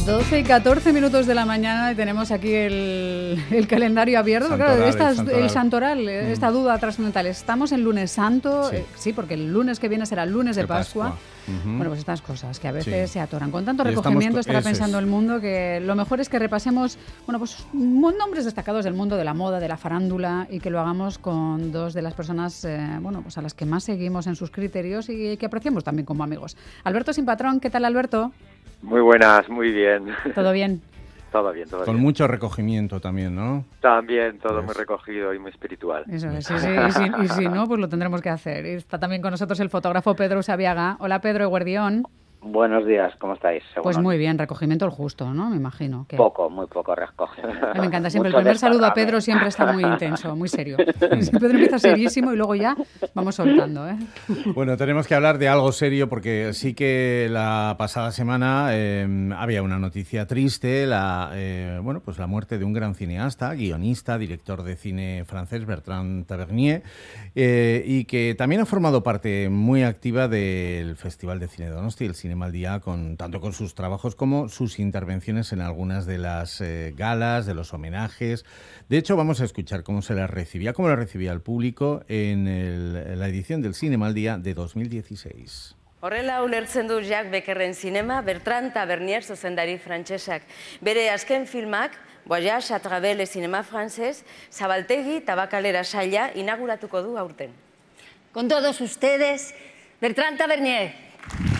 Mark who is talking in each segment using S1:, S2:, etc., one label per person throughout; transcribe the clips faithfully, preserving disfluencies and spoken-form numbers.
S1: doce y catorce minutos de la mañana y tenemos aquí el, el calendario abierto.
S2: Santoral,
S1: claro, esta,
S2: el santoral,
S1: el santoral mm. esta duda trascendental. Estamos en lunes santo, sí. Eh, sí, porque el lunes que viene será el lunes de, de Pascua. Pascua. Uh-huh. Bueno, pues estas cosas que a veces sí. se atoran. Con tanto recogimiento estará pensando es. el mundo que lo mejor es que repasemos, bueno, pues nombres destacados del mundo de la moda, de la farándula, y que lo hagamos con dos de las personas, eh, bueno, pues a las que más seguimos en sus criterios y que apreciamos también como amigos. Alberto Sin Patrón, ¿qué tal, Alberto?
S3: Muy buenas, muy bien.
S1: ¿Todo bien?
S3: Todo bien, todo
S2: Con
S3: bien.
S2: mucho recogimiento también, ¿no?
S3: También, todo pues. muy recogido y muy espiritual.
S1: Eso es, sí, sí, y, si, y si no, pues lo tendremos que hacer. Y está también con nosotros el fotógrafo Pedro Usabiaga. Hola, Pedro Eguardión.
S4: Buenos días, ¿cómo estáis?
S1: Según pues muy bien, recogimiento el justo, ¿no? Me imagino. Que...
S4: Poco, muy poco recogimiento.
S1: Me encanta siempre. El primer saludo a Pedro siempre está muy intenso, muy serio. Pedro empieza serísimo y luego ya vamos soltando, ¿eh?
S2: Bueno, tenemos que hablar de algo serio porque sí que la pasada semana eh, había una noticia triste, la eh, bueno, pues la muerte de un gran cineasta, guionista, director de cine francés, Bertrand Tavernier, eh, y que también ha formado parte muy activa del Festival de Cine de Donosti, el Cinema al Día, con, tanto con sus trabajos como sus intervenciones en algunas de las eh, galas, de los homenajes. De hecho, vamos a escuchar cómo se las recibía, cómo las recibía el público en, el, en la edición del Cinema al Día de dos mil dieciséis.
S5: Horrela ulertzen du Jacques Beckerren zinema, Bertrand Tavernier zuzendari frantsesak. Bere azken filmak, Voyage à travers le cinéma francés, Zabaltegi Tabakalera saila inauguratuko du aurten.
S6: Con todos ustedes, Bertrand Tavernier.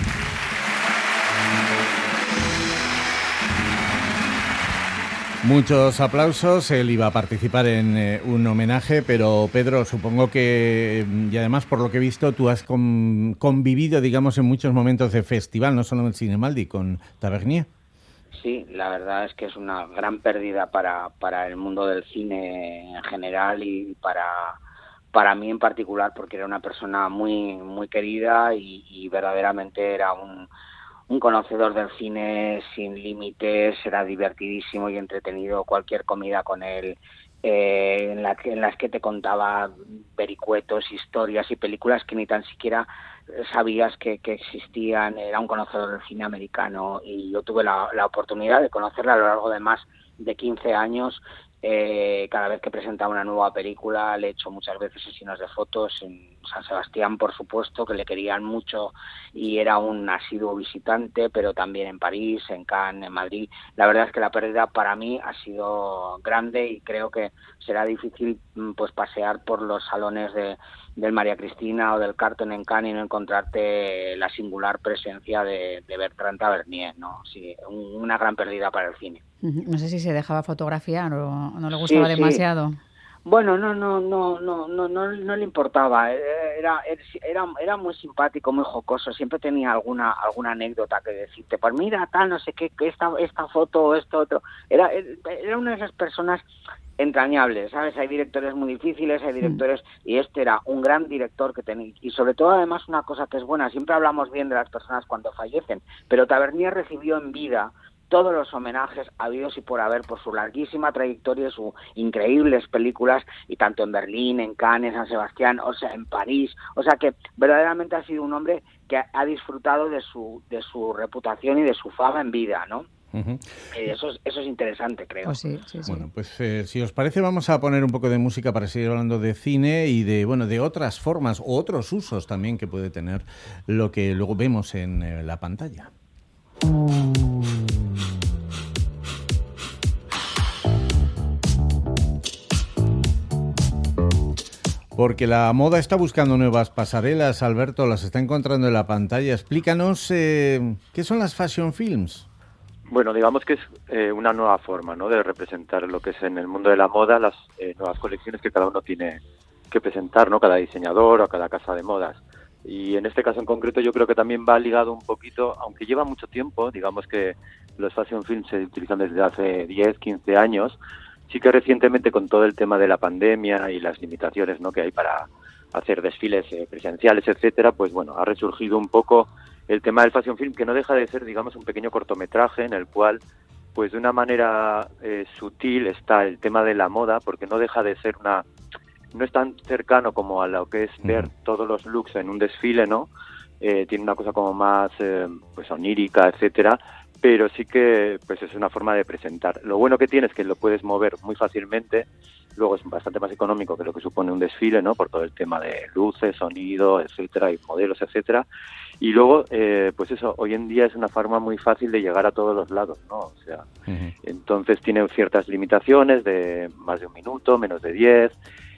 S2: Muchos aplausos, él iba a participar en eh, un homenaje, pero Pedro, supongo que, y además por lo que he visto, tú has con, convivido, digamos, en muchos momentos de festival, no solo en el Cinemaldi, con Tavernier.
S4: Sí, la verdad es que es una gran pérdida para, para el mundo del cine en general y para, para mí en particular, porque era una persona muy, muy querida y, y verdaderamente era un... un conocedor del cine sin límites, era divertidísimo y entretenido, cualquier comida con él, eh, en, la que, en las que te contaba vericuetos, historias y películas que ni tan siquiera sabías que, que existían. Era un conocedor del cine americano y yo tuve la, la oportunidad de conocerla a lo largo de más de quince años. Eh, cada vez que presentaba una nueva película le he hecho muchas veces sesiones de fotos en San Sebastián, por supuesto, que le querían mucho y era un asiduo visitante, pero también en París, en Cannes, en Madrid. La verdad es que la pérdida para mí ha sido grande y creo que será difícil pues pasear por los salones de del María Cristina o del Carton en Cannes y no encontrarte la singular presencia de, de Bertrand Tavernier, ¿no? Sí, un, una gran pérdida para el cine.
S1: No sé si se dejaba fotografiar o no le gustaba
S4: sí,
S1: demasiado.
S4: Sí. Bueno, no, no, no, no, no, no, no le importaba. Era, era, era muy simpático, muy jocoso. Siempre tenía alguna, alguna anécdota que decirte. Pues mira, tal, no sé qué, esta, esta foto, esto, otro. Era, era una de esas personas entrañables, ¿sabes? Hay directores muy difíciles, hay directores, y este era un gran director que tenía, y sobre todo además una cosa que es buena, siempre hablamos bien de las personas cuando fallecen, pero Tavernier recibió en vida todos los homenajes habidos y por haber por su larguísima trayectoria y sus increíbles películas, y tanto en Berlín, en Cannes, en San Sebastián, o sea, en París, o sea que verdaderamente ha sido un hombre que ha disfrutado de su, de su reputación y de su fama en vida, ¿no? Uh-huh. Eso es, eso es interesante, creo.
S1: Pues sí, sí, sí.
S2: Bueno, pues eh, si os parece vamos a poner un poco de música para seguir hablando de cine y de bueno de otras formas o otros usos también que puede tener lo que luego vemos en eh, la pantalla. Porque la moda está buscando nuevas pasarelas, Alberto, las está encontrando en la pantalla. Explícanos eh, qué son las fashion films.
S3: Bueno, digamos que es eh, una nueva forma, ¿no?, de representar lo que es en el mundo de la moda, las eh, nuevas colecciones que cada uno tiene que presentar, ¿no?, cada diseñador o cada casa de modas. Y en este caso en concreto yo creo que también va ligado un poquito, aunque lleva mucho tiempo, digamos que los fashion films se utilizan desde hace diez, quince años, sí que recientemente con todo el tema de la pandemia y las limitaciones, ¿no?, que hay para hacer desfiles eh, presenciales, etcétera, pues bueno, ha resurgido un poco el tema del fashion film, que no deja de ser, digamos, un pequeño cortometraje en el cual, pues de una manera eh, sutil está el tema de la moda, porque no deja de ser una... no es tan cercano como a lo que es ver uh-huh. todos los looks en un desfile, ¿no? Eh, tiene una cosa como más, eh, pues onírica, etcétera, pero sí que pues es una forma de presentar. Lo bueno que tiene es que lo puedes mover muy fácilmente, luego es bastante más económico que lo que supone un desfile, ¿no? Por todo el tema de luces, sonido, etcétera, y modelos, etcétera. Y luego, eh, pues eso, hoy en día es una forma muy fácil de llegar a todos los lados, ¿no? O sea, uh-huh. Entonces tiene ciertas limitaciones de más de un minuto, menos de diez,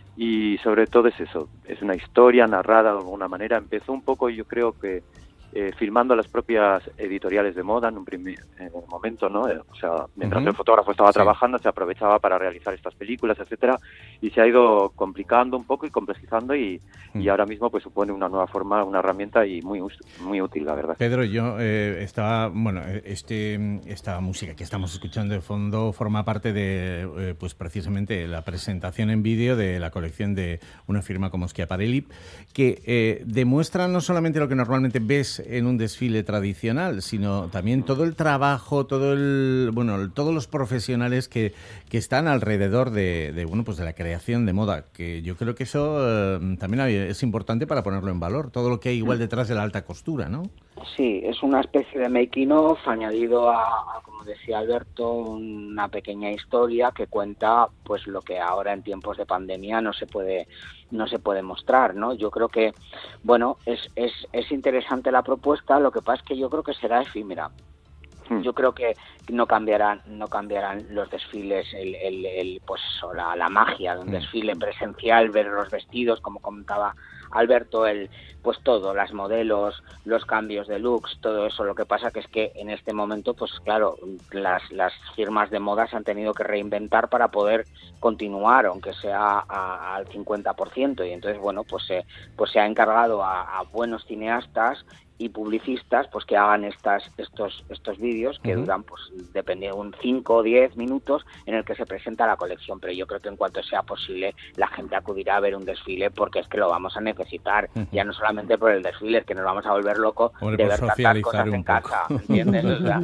S3: y sobre todo es eso, es una historia narrada de alguna manera. Empezó un poco, yo creo que Eh, filmando las propias editoriales de moda en un primer en un momento, ¿no? Eh, o sea, mientras uh-huh. el fotógrafo estaba sí. trabajando, se aprovechaba para realizar estas películas, etcétera, y se ha ido complicando un poco y complejizando y, uh-huh. y ahora mismo pues supone una nueva forma, una herramienta y muy muy útil, la verdad.
S2: Pedro, yo eh, estaba, bueno, este esta música que estamos escuchando de fondo forma parte de, eh, pues precisamente la presentación en vídeo de la colección de una firma como Schiaparelli, que eh, demuestra no solamente lo que normalmente ves en un desfile tradicional, sino también todo el trabajo, todo el bueno, todos los profesionales que, que están alrededor de, de bueno, pues de la creación de moda, que yo creo que eso eh, también es importante para ponerlo en valor, todo lo que hay igual detrás de la alta costura, ¿no?
S4: Sí, es una especie de making of añadido a, a, como decía Alberto, una pequeña historia que cuenta pues lo que ahora en tiempos de pandemia no se puede no se puede mostrar, ¿no? Yo creo que, bueno, es es es interesante la propuesta, lo que pasa es que yo creo que será efímera. Yo creo que no cambiarán no cambiarán los desfiles, el, el, el pues la, la magia de un desfile presencial, ver los vestidos, como comentaba Alberto, el pues todo, las modelos, los cambios de looks, todo eso. Lo que pasa que es que en este momento, pues claro, las las firmas de moda se han tenido que reinventar para poder continuar, aunque sea a, al cincuenta por ciento, y entonces, bueno, pues se pues se ha encargado a, a buenos cineastas y publicistas pues que hagan estas estos estos vídeos que uh-huh. duran pues depende de un cinco o diez minutos en el que se presenta la colección, pero yo creo que en cuanto sea posible la gente acudirá a ver un desfile porque es que lo vamos a necesitar, uh-huh. ya no solamente por el desfile, es que nos vamos a volver locos de ver tantas cosas en casa, ¿entiendes? O sea,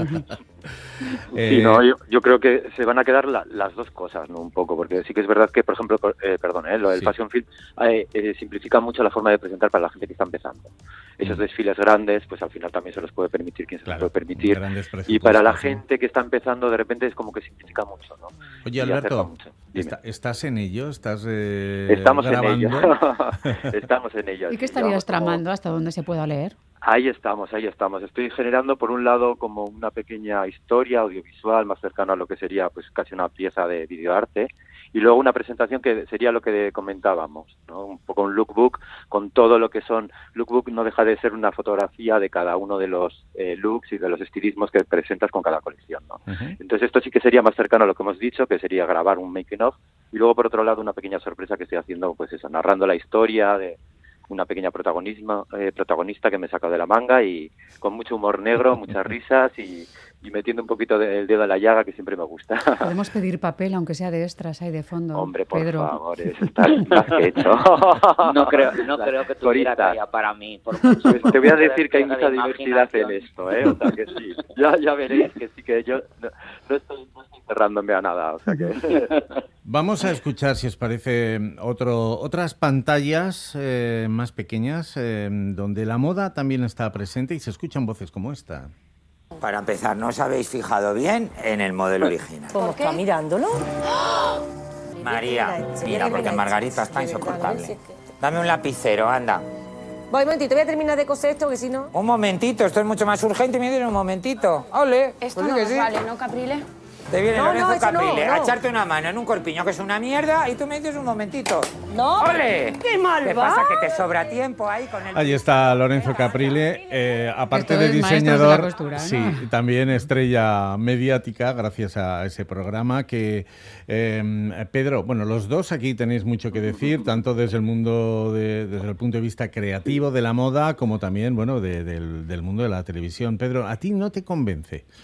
S3: sí, no, yo, yo creo que se van a quedar la, las dos cosas, ¿no? Un poco, porque sí que es verdad que, por ejemplo, eh, perdón, eh, lo del sí. Fashion Film eh, eh, simplifica mucho la forma de presentar para la gente que está empezando. Esos mm. desfiles grandes, pues al final también se los puede permitir quien se claro, los puede permitir. Y para la gente que está empezando, de repente es como que simplifica mucho, ¿no?
S2: Oye, Alberto, está, ¿estás en ello? ¿Estás eh,
S3: Estamos
S2: grabando?
S3: en ello. Estamos en ello.
S1: ¿Y qué estarías tramando? Como... ¿Hasta dónde se pueda leer?
S3: Ahí estamos, ahí estamos. Estoy generando, por un lado, como una pequeña historia audiovisual más cercana a lo que sería pues casi una pieza de videoarte, y luego una presentación que sería lo que comentábamos, ¿no? Un poco un lookbook con todo lo que son... Lookbook no deja de ser una fotografía de cada uno de los eh, looks y de los estilismos que presentas con cada colección, ¿no? Uh-huh. Entonces esto sí que sería más cercano a lo que hemos dicho, que sería grabar un making of, y luego por otro lado una pequeña sorpresa que estoy haciendo, pues eso, narrando la historia de una pequeña protagonismo, eh, protagonista que me he sacado de la manga y con mucho humor negro, muchas risas y, y metiendo un poquito de, el dedo en la llaga, que siempre me gusta.
S1: Podemos pedir papel, aunque sea de extras ahí de fondo.
S3: Hombre, por
S1: Pedro.
S3: favor, eso está más que hecho.
S4: No creo, no creo que tuviera talla para mí. Por mucho,
S3: pues
S4: por
S3: te voy a decir que hay mucha diversidad en esto, ¿eh? O sea que sí, ya, ya veréis que sí, que yo no, no, estoy, no estoy cerrándome a nada, o sea que...
S2: Vamos a escuchar, si os parece, otro, otras pantallas eh, más pequeñas eh, donde la moda también está presente y se escuchan voces como esta.
S7: Para empezar, ¿no os habéis fijado bien en el modelo original?
S8: ¿Cómo está mirándolo?
S7: María, mira, porque Margarita está insoportable. Dame un lapicero, anda.
S8: Voy, un momentito, voy a terminar de coser esto, que si no...
S7: Un momentito, esto es mucho más urgente, me dieron un momentito. ¡Ole!
S9: Esto
S7: pues
S9: no
S7: sí
S9: nos
S7: sí.
S9: vale, ¿no, Caprile?
S7: Te viene
S8: no,
S7: Lorenzo
S8: no,
S7: Caprile
S8: no, no.
S7: a echarte una mano en un corpiño que es una mierda y tú me dices un momentito.
S8: No.
S7: ¡Ole!
S8: ¡Qué mal
S7: ¿Qué
S8: va?
S7: pasa? Que te sobra tiempo ahí con el...
S2: Ahí está Lorenzo Caprile, eh, aparte
S1: Esto
S2: de
S1: es
S2: diseñador,
S1: de la costura, ¿no?
S2: sí, también estrella mediática gracias a ese programa que, eh, Pedro, bueno, los dos aquí tenéis mucho que decir, tanto desde el mundo, de, desde el punto de vista creativo de la moda, como también, bueno, de, del, del mundo de la televisión. Pedro, ¿a ti no te convence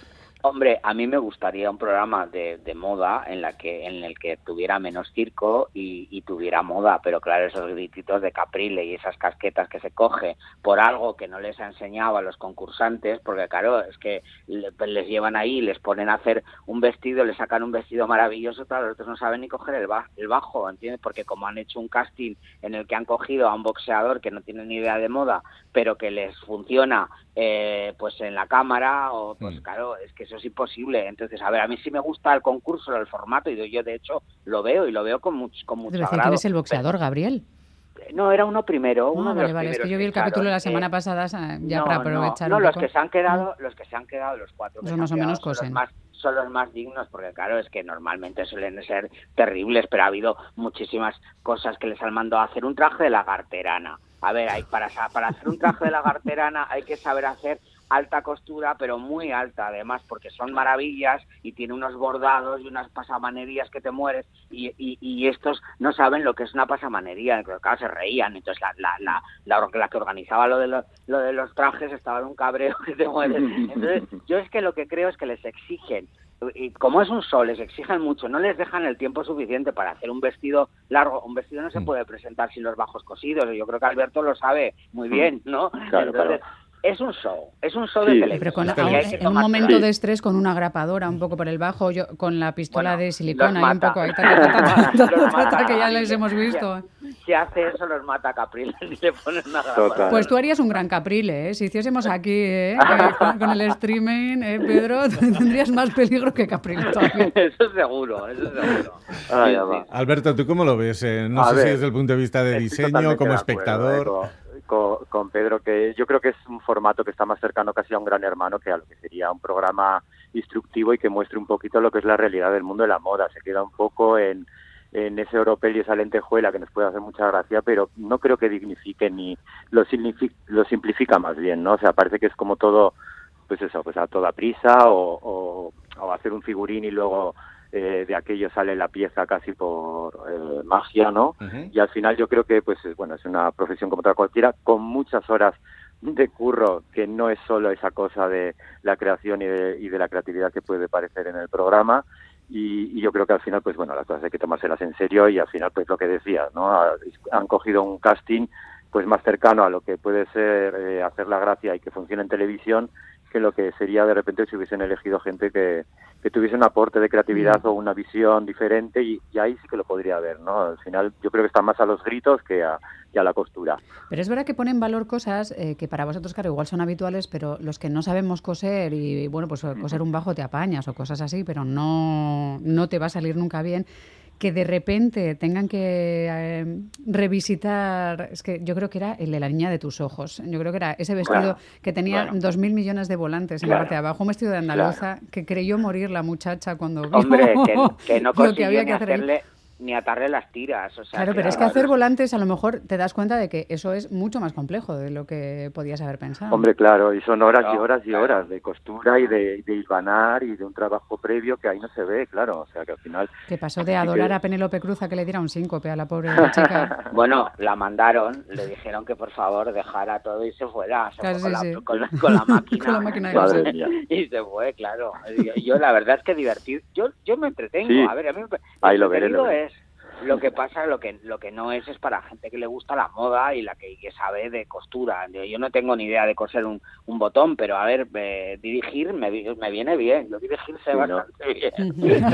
S4: Hombre, a mí me gustaría un programa de, de moda en la que en el que tuviera menos circo y, y tuviera moda, pero claro, esos grititos de Caprile y esas casquetas que se coge por algo que no les ha enseñado a los concursantes, porque claro, es que les llevan ahí, les ponen a hacer un vestido, les sacan un vestido maravilloso, claro, los otros no saben ni coger el, ba- el bajo, ¿entiendes? Porque como han hecho un casting en el que han cogido a un boxeador que no tiene ni idea de moda, pero que les funciona eh, pues en la cámara, o pues
S2: Mm.
S4: claro, es que eso es imposible. Entonces, a ver, a mí sí me gusta el concurso, el formato, y yo de hecho lo veo y lo veo con mucho, con mucho
S1: Es decir,
S4: agrado.
S1: ¿quién es el boxeador, Gabriel?
S4: No, era uno primero, uno
S1: Ah,
S4: de
S1: vale,
S4: los
S1: vale, es que
S4: primeros
S1: yo vi el
S4: que echaron,
S1: capítulo la
S4: eh,
S1: semana pasada, sa- ya
S4: no,
S1: para aprovechar
S4: no,
S1: un
S4: no,
S1: poco.
S4: los que se han quedado, los que se han quedado, los cuatro que
S1: Esos
S4: se
S1: más
S4: han
S1: o menos
S4: quedado son los
S1: cosen.
S4: más son los más dignos, porque claro, es que normalmente suelen ser terribles, pero ha habido muchísimas cosas que les han mandado a hacer un traje de lagarterana. A ver, hay para para hacer un traje de lagarterana hay que saber hacer alta costura, pero muy alta además, porque son maravillas y tiene unos bordados y unas pasamanerías que te mueres, y, y, y estos no saben lo que es una pasamanería, claro, se reían. Entonces la la, la, la, la que organizaba lo de, lo, lo de los trajes estaba en un cabreo que te mueres. Entonces yo es que lo que creo es que les exigen, y como es un show, les exigen mucho, no les dejan el tiempo suficiente para hacer un vestido largo. Un vestido no se puede presentar sin los bajos cosidos, yo creo que Alberto lo sabe muy bien, ¿no?
S3: Claro,
S4: Entonces,
S3: claro.
S4: es un show, es un show
S3: Sí,
S4: de televisión.
S1: Pero con,
S2: Es
S1: a-
S2: que hay
S4: que
S1: en un
S4: tomárselo.
S1: momento
S3: Sí.
S1: de estrés, con una grapadora un poco por el bajo, yo con la pistola
S4: Bueno,
S1: de silicona
S4: los
S1: y un
S4: mata.
S1: poco ahí, ta, ta, ta, ta, ta, ta,
S4: Los
S1: ta, ta,
S4: mata.
S1: que ya les hemos visto.
S4: Si hace eso, los mata Capriles y le ponen una grabadora.
S3: Total.
S1: Pues tú harías un gran Caprile, ¿eh? Si hiciésemos aquí, ¿eh? Eh, con, con el streaming, ¿eh, Pedro? Tendrías más peligro que Caprile todavía.
S4: Eso seguro, eso seguro.
S3: Ah,
S4: Sí,
S3: ya
S4: sí.
S3: va.
S2: Alberto, ¿tú cómo lo ves? Eh, no
S3: A
S2: sé
S3: ver,
S2: si desde el punto de vista de
S3: Estoy
S2: diseño,
S3: totalmente
S2: como
S3: de acuerdo,
S2: espectador.
S3: eh, con, con- con Pedro, que yo creo que es un formato que está más cercano casi a un Gran Hermano que a lo que sería un programa instructivo y que muestre un poquito lo que es la realidad del mundo de la moda. Se queda un poco en, en ese oropel y esa lentejuela que nos puede hacer mucha gracia, pero no creo que dignifique ni lo, signifi- lo simplifica más bien, ¿no? O sea, parece que es como todo, pues eso, pues a toda prisa, o, o, o hacer un figurín y luego eh, de aquello sale la pieza casi por eh, magia, ¿no?
S2: Ujú.
S3: Y al final yo creo que, pues, es, bueno, es una profesión como otra cualquiera, con muchas horas de curro, que no es solo esa cosa de la creación y de, y de la creatividad que puede parecer en el programa. Y, y yo creo que al final, pues bueno, las cosas hay que tomárselas en serio, y al final, pues lo que decías, ¿no? Ha- Han cogido un casting pues más cercano a lo que puede ser eh, hacer la gracia y que funcione en televisión, que lo que sería de repente si hubiesen elegido gente que, que tuviese un aporte de creatividad o una visión diferente, y, y ahí sí que lo podría haber, ¿no? Al final yo creo que está más a los gritos que a, que a la costura.
S1: Pero es verdad que ponen en valor cosas eh, que para vosotros, claro, igual son habituales, pero los que no sabemos coser y, bueno, pues coser un bajo te apañas o cosas así, pero no, no te va a salir nunca bien, que de repente tengan que eh, revisitar, es que yo creo que era el de la niña de tus ojos, yo creo que era ese vestido
S3: Claro,
S1: que tenía
S3: claro.
S1: dos mil millones de volantes en
S3: Claro,
S1: la parte de abajo, un vestido de andaluza, que creyó morir la muchacha cuando vio
S4: Hombre, que, que no
S1: lo que
S4: consiguió
S1: había
S4: ni
S1: que hacer ahí.
S4: hacerle ni atarle las tiras. O sea,
S1: Claro, pero es que hacer volantes a lo mejor te das cuenta de que eso es mucho más complejo de lo que podías haber pensado.
S3: Hombre, claro, y son horas y
S4: No,
S3: horas y
S4: claro.
S3: horas de costura y de, de hilvanar y de un trabajo previo que ahí no se ve, claro, o sea que al final...
S1: Que pasó de
S3: sí
S1: adorar
S3: que-
S1: a Penélope Cruz a que le diera un síncope a la pobre chica.
S4: Bueno, la mandaron, le dijeron que por favor dejara todo y se fuera. Se
S1: Claro,
S4: fue con,
S1: sí,
S4: la,
S1: sí.
S4: con, la, con la máquina.
S1: Con la máquina de
S3: Madre
S1: coser.
S3: mía.
S4: Y se fue, claro. Yo, yo la verdad es que divertido. Yo, yo me entretengo.
S3: Sí.
S4: A ver, a mí me,
S3: Ahí lo veré, lo
S4: entretenido
S3: veré.
S4: es. Lo que pasa, lo que lo que no es, es para gente que le gusta la moda y la que, que sabe de costura. Yo, yo no tengo ni idea de coser un, un botón, pero a ver, eh, dirigir me, vi- me viene bien. Yo dirigir sé
S3: Sí, ¿no?
S4: bastante bien.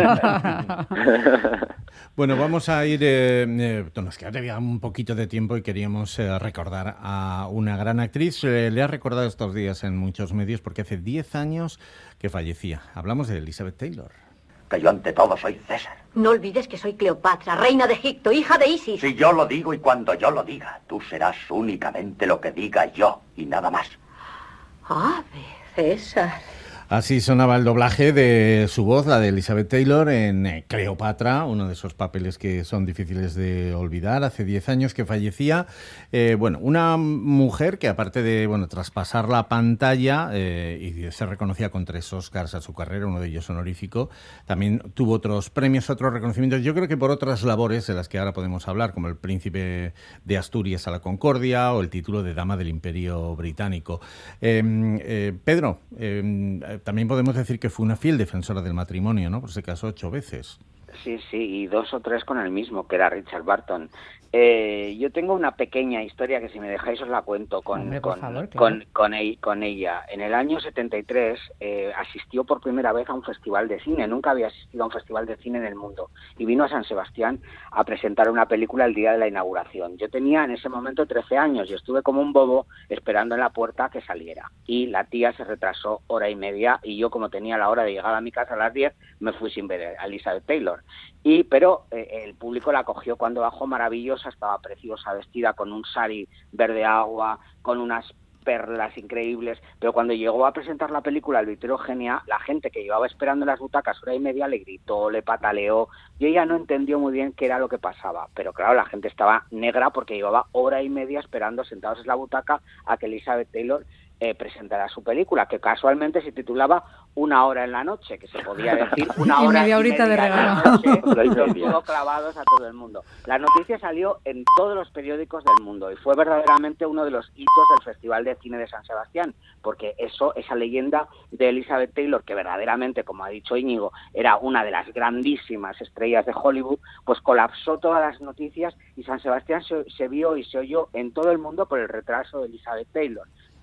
S2: Bueno, vamos a ir, eh, eh, nos queda todavía un poquito de tiempo y queríamos eh, recordar a una gran actriz. Eh, le ha recordado estos días en muchos medios porque hace diez años que fallecía. Hablamos de Elizabeth Taylor.
S9: Que yo ante todo soy César.
S6: No olvides que soy Cleopatra, reina de Egipto, hija de Isis.
S9: Si yo lo digo y cuando yo lo diga, tú serás únicamente lo que diga yo y nada más.
S6: Ave, César.
S2: Así sonaba el doblaje de su voz, la de Elizabeth Taylor, en eh, Cleopatra, uno de esos papeles que son difíciles de olvidar. Hace diez años que fallecía. Eh, bueno, una mujer que aparte de bueno traspasar la pantalla eh, y se reconocía con tres Oscars a su carrera, uno de ellos honorífico, también tuvo otros premios, otros reconocimientos. Yo creo que por otras labores de las que ahora podemos hablar, como el Príncipe de Asturias a la Concordia o el título de Dama del Imperio Británico. Eh, eh, Pedro, eh, también podemos decir que fue una fiel defensora del matrimonio, ¿no? Pues se casó ocho veces.
S4: Sí, sí, y dos o tres con el mismo, que era Richard Burton. Eh, yo tengo una pequeña historia que si me dejáis os la cuento con,
S1: Hombre,
S4: con,
S1: favor, claro.
S4: con, con, el, con ella. En el año setenta y tres eh, asistió por primera vez a un festival de cine, nunca había asistido a un festival de cine en el mundo, y vino a San Sebastián a presentar una película el día de la inauguración. Yo tenía en ese momento trece años y estuve como un bobo esperando en la puerta a que saliera, y la tía se retrasó hora y media y yo, como tenía la hora de llegar a mi casa a las diez, me fui sin ver a Elizabeth Taylor. Y pero eh, el público la acogió cuando bajó maravillosa, estaba preciosa, vestida con un sari verde agua, con unas perlas increíbles, pero cuando llegó a presentar la película El Vittorio Eugenia, la gente que llevaba esperando en las butacas hora y media le gritó, le pataleó, y ella no entendió muy bien qué era lo que pasaba, pero claro, la gente estaba negra porque llevaba hora y media esperando sentados en la butaca a que Elizabeth Taylor eh, presentara su película, que casualmente se titulaba Una hora en la noche, que se podía decir una hora
S1: y media horita de regalo.
S4: Los pudo clavados a todo el mundo. La noticia salió en todos los periódicos del mundo y fue verdaderamente uno de los hitos del Festival de Cine de San Sebastián, porque eso, esa leyenda de Elizabeth Taylor, que verdaderamente, como ha dicho Íñigo, era una de las grandísimas estrellas de Hollywood, pues colapsó todas las noticias y San Sebastián se, se vio y se oyó en todo el mundo por el retraso de Elizabeth Taylor.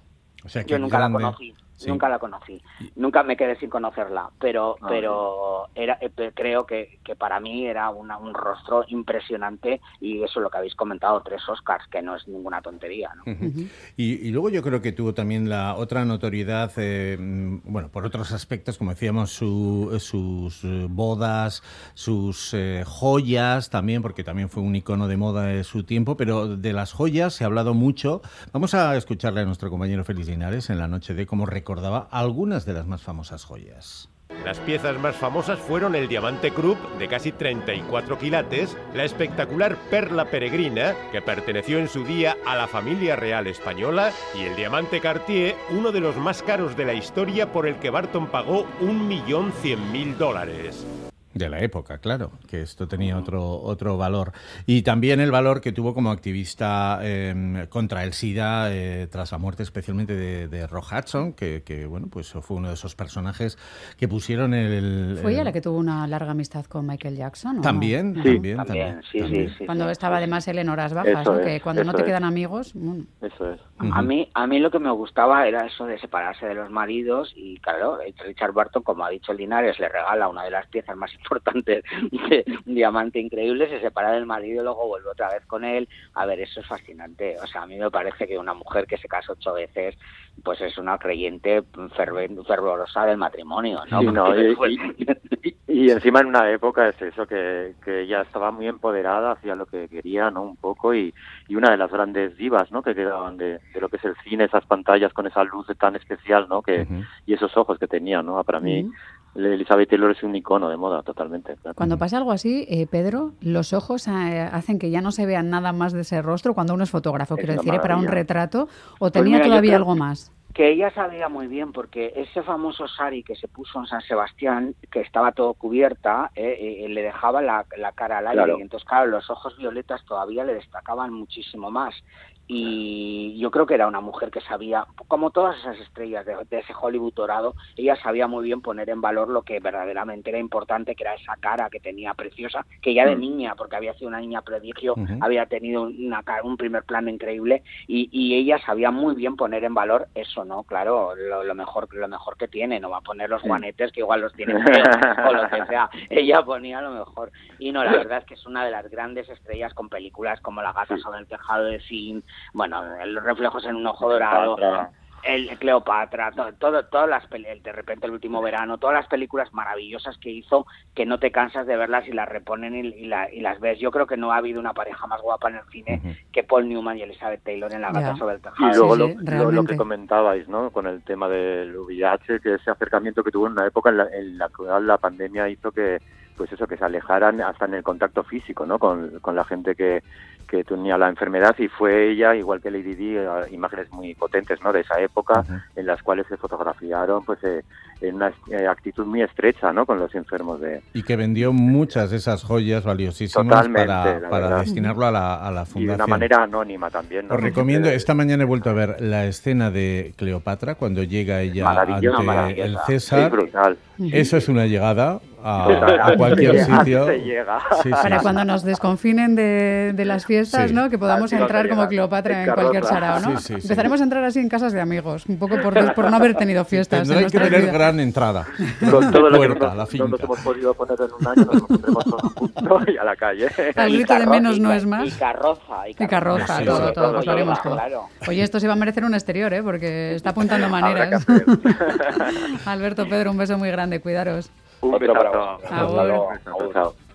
S2: O sea, que
S4: yo nunca
S2: grande.
S4: la conocí,
S2: Sí.
S4: nunca la conocí, nunca me quedé sin conocerla, pero
S3: Ah,
S4: pero era eh, creo que, que para mí era una, un rostro impresionante y eso es lo que habéis comentado, tres Oscars, que no es ninguna tontería, ¿no?
S2: Uh-huh. Uh-huh. Y, y luego yo creo que tuvo también la otra notoriedad, eh, bueno, por otros aspectos, como decíamos, su, sus bodas, sus eh, joyas también, porque también fue un icono de moda de su tiempo, pero de las joyas se ha hablado mucho. Vamos a escucharle a nuestro compañero Félix Linares en la noche de cómo recordaba algunas de las más famosas joyas.
S10: Las piezas más famosas fueron el diamante Krupp de casi treinta y cuatro quilates, la espectacular perla peregrina, que perteneció en su día a la familia real española, y el diamante Cartier, uno de los más caros de la historia, por el que Burton pagó un millón cien mil dólares.
S2: De la época, claro, que esto tenía otro otro valor. Y también el valor que tuvo como activista eh, contra el SIDA eh, tras la muerte especialmente de, de Rock Hudson, que, que bueno, pues fue uno de esos personajes que pusieron el...
S1: Fue ella
S2: el...
S1: la que tuvo una larga amistad con Michael Jackson, ¿o
S2: ¿También?
S1: no?
S2: Sí,
S4: también,
S2: también, también,
S4: sí,
S2: también.
S4: sí, sí.
S1: Cuando
S4: sí,
S1: estaba
S4: sí.
S1: además él en horas bajas,
S3: Eso
S1: ¿no?
S3: es,
S1: Que cuando no
S3: eso
S1: te
S3: es.
S1: quedan amigos... Bueno.
S3: Eso es.
S2: Uh-huh.
S4: A mí, a mí lo que me gustaba era eso de separarse de los maridos y claro, Richard Burton, como ha dicho Linares, le regala una de las piezas más importantes de un diamante increíble, se separa del marido y luego vuelve otra vez con él. A ver, eso es fascinante. O sea, a mí me parece que una mujer que se casa ocho veces, pues es una creyente ferv- fervorosa del matrimonio, ¿no?
S3: Sí, no, y,
S4: Pues,
S3: y, y, y encima en una época es eso, que, que ella estaba muy empoderada, hacía lo que quería, ¿no? Un poco, y, y una de las grandes divas, ¿no? Que quedaban de, de lo que es el cine, esas pantallas con esa luz tan especial, ¿no? Que uh-huh. Y esos ojos que tenía, ¿no? Para mí, uh-huh. Elizabeth Taylor es un icono de moda, totalmente. Claro.
S1: Cuando pasa algo así, eh, Pedro, los ojos eh, hacen que ya no se vean nada más de ese rostro cuando uno es fotógrafo,
S3: es
S1: quiero decir, ¿eh? Para un retrato, ¿o
S4: pues
S1: tenía
S4: mira,
S1: todavía
S4: creo...
S1: algo más?
S4: Que ella sabía muy bien, porque ese famoso sari que se puso en San Sebastián, que estaba todo cubierta, eh, eh, le dejaba la, la cara al aire, claro. Y entonces, claro, los ojos violetas todavía le destacaban muchísimo más. Y yo creo que era una mujer que sabía, como todas esas estrellas de, de ese Hollywood dorado, ella sabía muy bien poner en valor lo que verdaderamente era importante, que era esa cara que tenía preciosa, que ya de niña, porque había sido una niña prodigio, uh-huh. había tenido una, un primer plano increíble, y, y ella sabía muy bien poner en valor eso, ¿no? Claro, lo, lo mejor lo mejor que tiene, no va a poner los juanetes, que igual los tiene feos, o lo que sea, ella ponía lo mejor. Y no, la verdad es que es una de las grandes estrellas con películas como La gata sobre el tejado de zinc, bueno, los reflejos en un ojo dorado, el Cleopatra, todo, todo, todas las peli- de repente El último verano, todas las películas maravillosas que hizo, que no te cansas de verlas y las reponen y, y, la, y las ves. Yo creo que no ha habido una pareja más guapa en el cine uh-huh. que Paul Newman y Elizabeth Taylor en La gata yeah. sobre el tejado.
S3: Y luego
S1: sí, sí,
S3: lo, lo, lo que comentabais, ¿no? Con el tema del V I H, que ese acercamiento que tuvo en una época en la, en la cual la pandemia hizo que pues eso, que se alejaran hasta en el contacto físico, ¿no? Con, con la gente que, que tenía la enfermedad, y fue ella, igual que Lady Di, eh, imágenes muy potentes, ¿no? De esa época, uh-huh. en las cuales se fotografiaron, pues, eh, en una eh, actitud muy estrecha, ¿no? Con los enfermos de...
S2: Y que vendió muchas de esas joyas valiosísimas para, para destinarlo a la, a la fundación.
S3: Y de una manera anónima también, ¿no?
S2: Os recomiendo, esta mañana he vuelto a ver la escena de Cleopatra, cuando llega ella ante el César.
S3: Es brutal.
S2: Eso es una llegada a, a cualquier sitio.
S3: Se llega.
S1: Sí, sí, para sí. Cuando nos desconfinen de, de las fiestas, sí. ¿no? Que podamos así entrar como Cleopatra en, en cualquier sarao, ¿no? Sí, sí, Empezaremos sí. a entrar así en casas de amigos, un poco por, por no haber tenido fiestas.
S2: Tendrá que tener vida. Gran entrada.
S3: Con todo lo puerta, que no, la finca. No nos hemos podido poner en un año, nos pondremos todos juntos y a la calle.
S1: Al grito de menos no es más.
S4: Y carroza.
S1: Y carroza, y carroza sí, todo, sí, todo, pues lo haremos todo. Claro. Oye, esto se va a merecer un exterior, ¿eh? Porque está apuntando maneras. Alberto, Pedro, un beso muy grande, cuidaros.
S3: Un beso para vos.
S1: Chao.